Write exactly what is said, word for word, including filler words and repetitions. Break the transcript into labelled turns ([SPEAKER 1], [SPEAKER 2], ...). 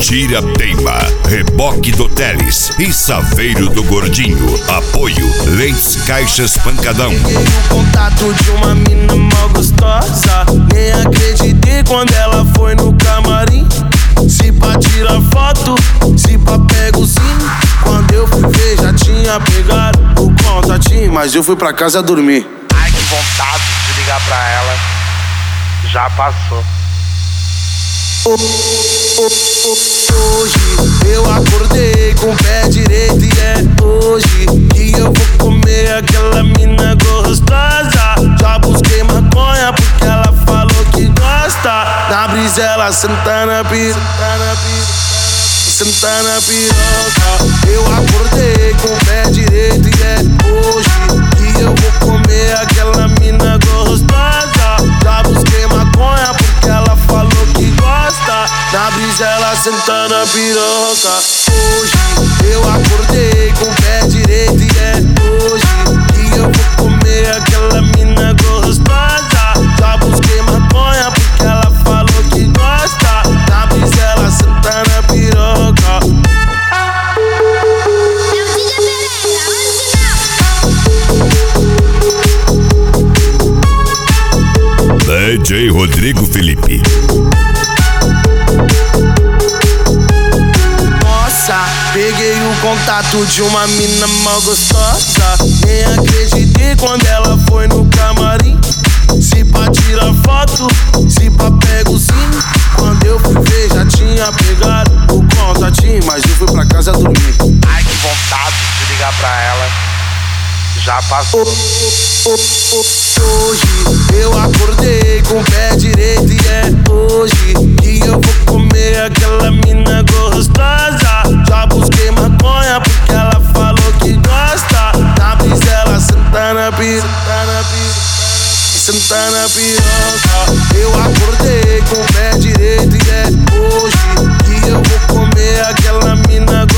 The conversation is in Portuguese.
[SPEAKER 1] Gira Teima, Reboque do Teles e Saveiro do Gordinho. Apoio Leite Caixas Pancadão.
[SPEAKER 2] Peguei o contato de uma mina mal gostosa, nem acreditei quando ela foi no camarim. Se pra tirar foto, se pra pega o sim. Quando eu fui ver já tinha pegado o contatinho, mas eu fui pra casa dormir.
[SPEAKER 3] Ai, que vontade de ligar pra ela. Já passou.
[SPEAKER 2] Hoje eu acordei com o pé direito e é hoje que eu vou comer aquela mina gostosa. Já busquei maconha porque ela falou que gosta. Na brisa ela senta na piroca, senta na piroca. Eu acordei com o pé direito e é hoje que eu vou comer aquela mina gostosa. Já busquei maconha porque ela falou que gosta. Na brisa ela senta na piroca. Hoje eu acordei com o pé direito e é hoje que eu vou comer aquela mina gostosa. Já busquei maconha porque ela falou que gosta. Na brisa ela senta na piroca.
[SPEAKER 1] D J Rodrigo Felipe.
[SPEAKER 2] Nossa, peguei o contato de uma mina mal gostosa, nem acreditei quando ela foi no camarim. Se pra tirar foto, se pra pega o sim. Quando eu fui ver já tinha pegado o contatinho, mas eu fui pra casa dormir.
[SPEAKER 3] Ai, que vontade de ligar pra ela. Já passou.
[SPEAKER 2] Hoje eu acordei com o pé direito e é hoje que eu vou comer aquela mina gostosa. Já busquei maconha porque ela falou que gosta. Na brisa ela senta na piroca, senta na piroca. Eu acordei com o pé direito e é hoje que eu vou comer aquela mina gostosa.